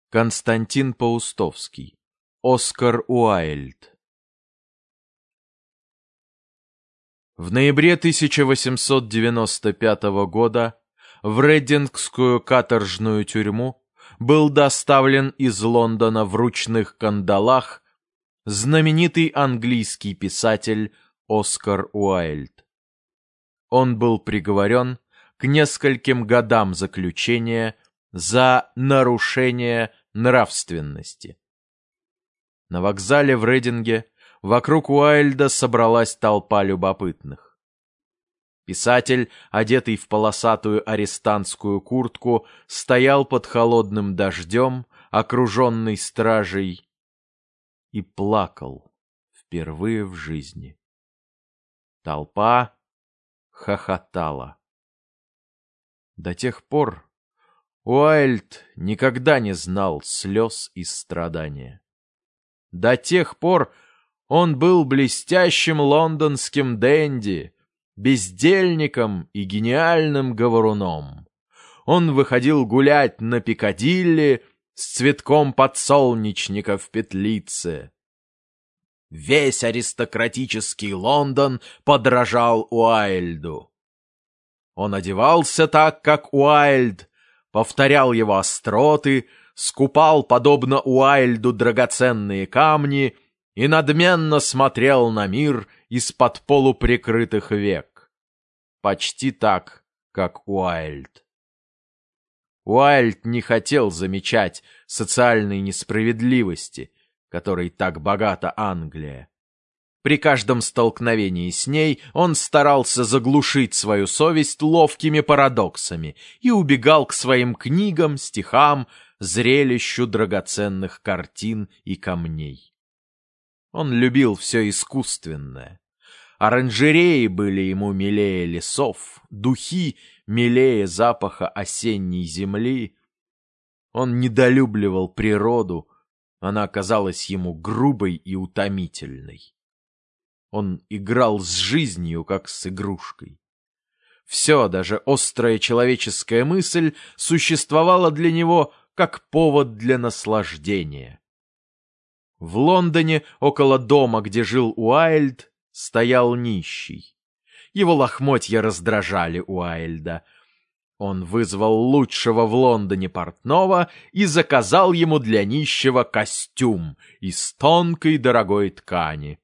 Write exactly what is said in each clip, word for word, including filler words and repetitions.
Константин Паустовский. Оскар Уайльд. В ноябре тысяча восемьсот девяносто пятого года в Редингскую каторжную тюрьму был доставлен из Лондона в ручных кандалах знаменитый английский писатель Оскар Уайльд. Он был приговорен к нескольким годам заключения за нарушение нравственности. На вокзале в Рейдинге вокруг Уайльда собралась толпа любопытных. Писатель, одетый в полосатую арестантскую куртку, стоял под холодным дождем, окруженный стражей, и плакал впервые в жизни. Толпа хохотала. До тех пор Уайльд никогда не знал слез и страдания. До тех пор он был блестящим лондонским денди, бездельником и гениальным говоруном. Он выходил гулять на Пикадилли с цветком подсолнечника в петлице. Весь аристократический Лондон подражал Уайльду. Он одевался так, как Уайльд, повторял его остроты, скупал, подобно Уайльду, драгоценные камни и надменно смотрел на мир из-под полуприкрытых век. Почти так, как Уайльд. Уайльд не хотел замечать социальной несправедливости, которой так богата Англия. При каждом столкновении с ней он старался заглушить свою совесть ловкими парадоксами и убегал к своим книгам, стихам, зрелищу драгоценных картин и камней. Он любил все искусственное. Оранжереи были ему милее лесов, духи милее запаха осенней земли. Он недолюбливал природу, она казалась ему грубой и утомительной. Он играл с жизнью, как с игрушкой. Все, даже острая человеческая мысль, существовала для него как повод для наслаждения. В Лондоне, около дома, где жил Уайльд, стоял нищий. Его лохмотья раздражали Уайльда. Он вызвал лучшего в Лондоне портного и заказал ему для нищего костюм из тонкой дорогой ткани.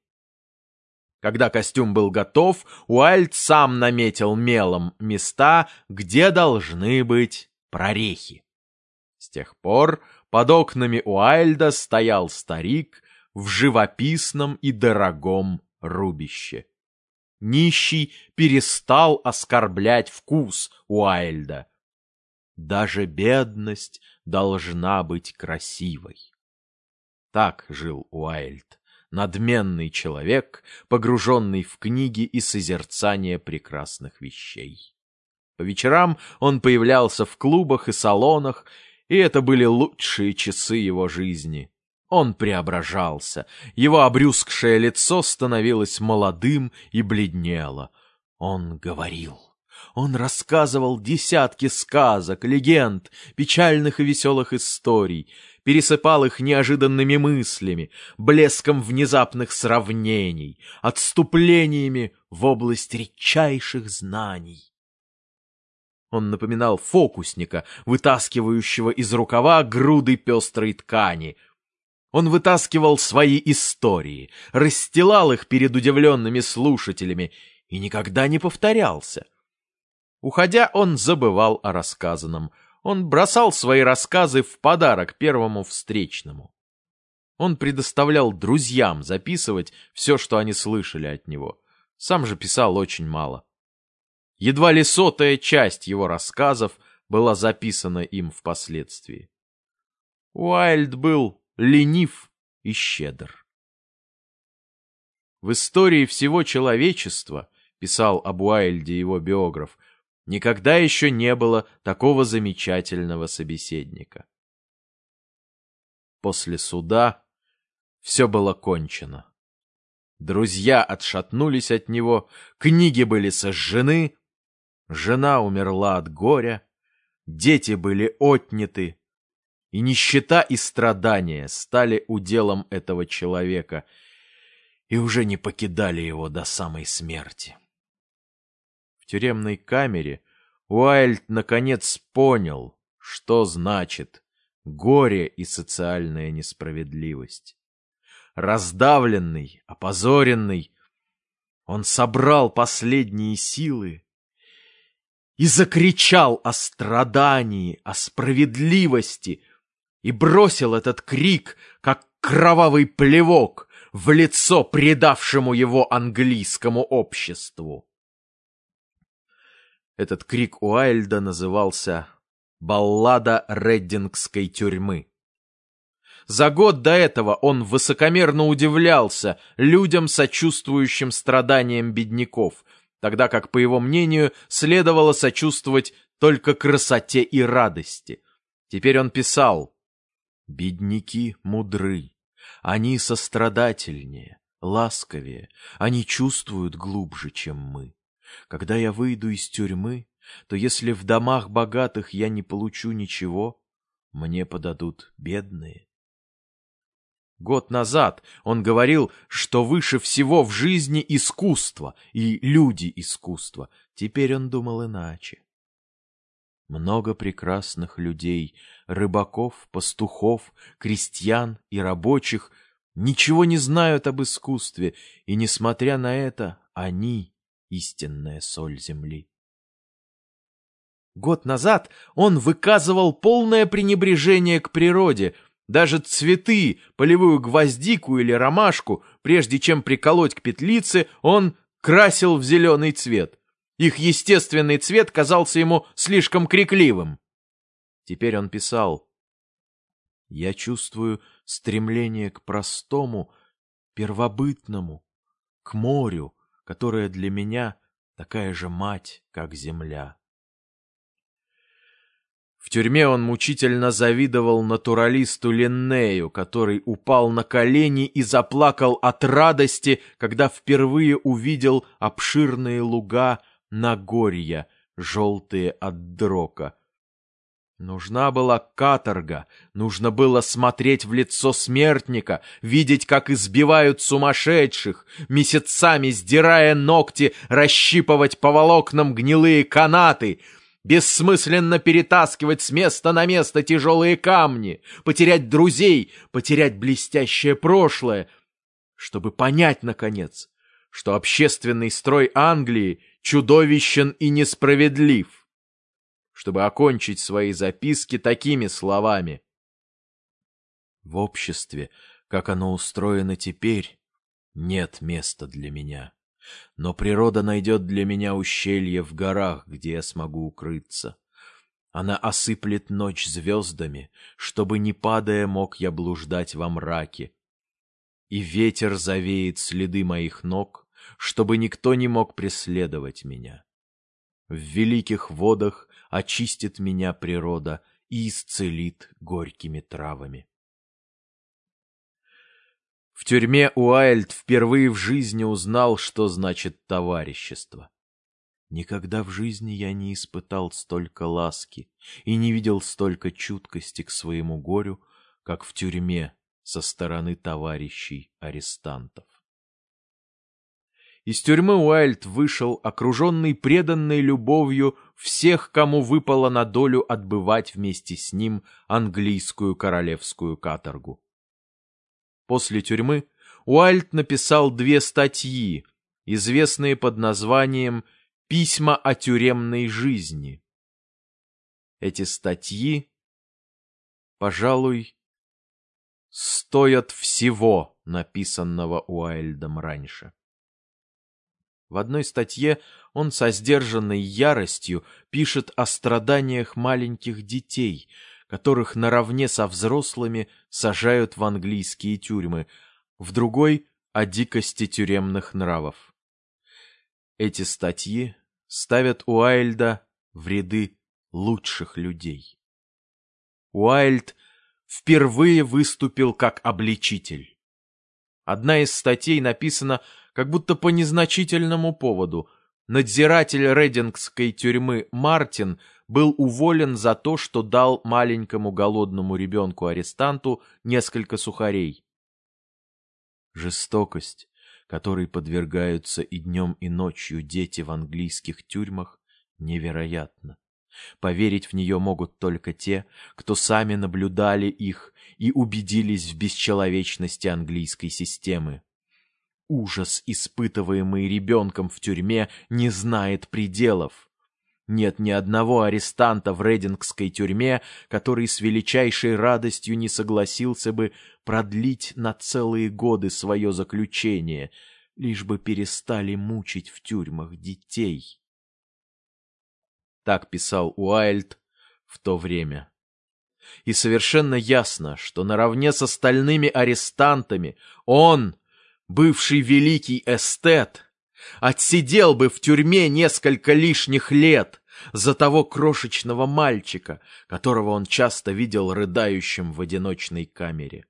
Когда костюм был готов, Уайльд сам наметил мелом места, где должны быть прорехи. С тех пор под окнами Уайльда стоял старик в живописном и дорогом рубище. Нищий перестал оскорблять вкус Уайльда. Даже бедность должна быть красивой. Так жил Уайльд, надменный человек, погруженный в книги и созерцание прекрасных вещей. По вечерам он появлялся в клубах и салонах, и это были лучшие часы его жизни. Он преображался, его обрюзгшее лицо становилось молодым и бледнело. Он говорил, он рассказывал десятки сказок, легенд, печальных и веселых историй, пересыпал их неожиданными мыслями, блеском внезапных сравнений, отступлениями в область редчайших знаний. Он напоминал фокусника, вытаскивающего из рукава груды пестрой ткани. Он вытаскивал свои истории, расстилал их перед удивленными слушателями и никогда не повторялся. Уходя, он забывал о рассказанном. Он бросал свои рассказы в подарок первому встречному. Он предоставлял друзьям записывать все, что они слышали от него. Сам же писал очень мало. Едва ли сотая часть его рассказов была записана им впоследствии. Уайльд был ленив и щедр. В истории всего человечества, писал об Уайльде его биограф, никогда еще не было такого замечательного собеседника. После суда все было кончено. Друзья отшатнулись от него, книги были сожжены, жена умерла от горя, дети были отняты, и нищета и страдания стали уделом этого человека и уже не покидали его до самой смерти. В тюремной камере Уайльд наконец понял, что значит горе и социальная несправедливость. Раздавленный, опозоренный, он собрал последние силы и закричал о страдании, о справедливости, и бросил этот крик, как кровавый плевок, в лицо предавшему его английскому обществу. Этот крик Уайльда назывался «Баллада Реддингской тюрьмы». За год до этого он высокомерно удивлялся людям, сочувствующим страданиям бедняков, тогда как, по его мнению, следовало сочувствовать только красоте и радости. Теперь он писал: «Бедняки мудры, они сострадательнее, ласковее, они чувствуют глубже, чем мы. Когда я выйду из тюрьмы, то если в домах богатых я не получу ничего, мне подадут бедные». Год назад он говорил, что выше всего в жизни искусство и люди искусства. Теперь он думал иначе. Много прекрасных людей, рыбаков, пастухов, крестьян и рабочих, ничего не знают об искусстве, и, несмотря на это, они — истинная соль земли. Год назад он выказывал полное пренебрежение к природе. Даже цветы, полевую гвоздику или ромашку, прежде чем приколоть к петлице, он красил в зеленый цвет. Их естественный цвет казался ему слишком крикливым. Теперь он писал: «Я чувствую стремление к простому, первобытному, к морю, которое для меня такая же мать, как земля». В тюрьме он мучительно завидовал натуралисту Линнею, который упал на колени и заплакал от радости, когда впервые увидел обширные луга Нагорья, желтые от дрока. Нужна была каторга, нужно было смотреть в лицо смертника, видеть, как избивают сумасшедших, месяцами сдирая ногти, расщипывать по волокнам гнилые канаты, бессмысленно перетаскивать с места на место тяжелые камни, потерять друзей, потерять блестящее прошлое, чтобы понять, наконец, что общественный строй Англии чудовищен и несправедлив, чтобы окончить свои записки такими словами: «В обществе, как оно устроено теперь, нет места для меня. Но природа найдет для меня ущелье в горах, где я смогу укрыться. Она осыплет ночь звездами, чтобы, не падая, мог я блуждать во мраке. И ветер завеет следы моих ног, чтобы никто не мог преследовать меня. В великих водах очистит меня природа и исцелит горькими травами». В тюрьме Уайльд впервые в жизни узнал, что значит товарищество. «Никогда в жизни я не испытал столько ласки и не видел столько чуткости к своему горю, как в тюрьме со стороны товарищей-арестантов». Из тюрьмы Уайльд вышел, окруженный преданной любовью всех, кому выпало на долю отбывать вместе с ним английскую королевскую каторгу. После тюрьмы Уайльд написал две статьи, известные под названием «Письма о тюремной жизни». Эти статьи, пожалуй, стоят всего написанного Уайльдом раньше. В одной статье он со сдержанной яростью пишет о страданиях маленьких детей, которых наравне со взрослыми сажают в английские тюрьмы, в другой — о дикости тюремных нравов. Эти статьи ставят Уайльда в ряды лучших людей. Уайльд впервые выступил как обличитель. Одна из статей написана как будто по незначительному поводу. Надзиратель Реддингской тюрьмы Мартин был уволен за то, что дал маленькому голодному ребенку-арестанту несколько сухарей. Жестокость, которой подвергаются и днем, и ночью дети в английских тюрьмах, невероятна. Поверить в нее могут только те, кто сами наблюдали их и убедились в бесчеловечности английской системы. Ужас, испытываемый ребенком в тюрьме, не знает пределов. Нет ни одного арестанта в Редингской тюрьме, который с величайшей радостью не согласился бы продлить на целые годы свое заключение, лишь бы перестали мучить в тюрьмах детей. Так писал Уайльд в то время. И совершенно ясно, что наравне с остальными арестантами он, бывший великий эстет, отсидел бы в тюрьме несколько лишних лет за того крошечного мальчика, которого он часто видел рыдающим в одиночной камере.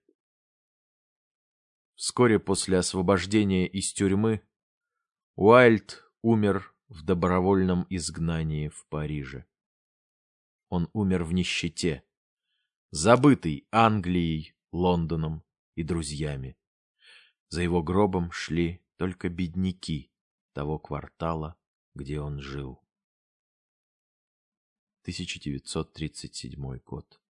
Вскоре после освобождения из тюрьмы Уайльд умер в добровольном изгнании в Париже. Он умер в нищете, забытый Англией, Лондоном и друзьями. За его гробом шли только бедняки того квартала, где он жил. тысяча девятьсот тридцать седьмой год.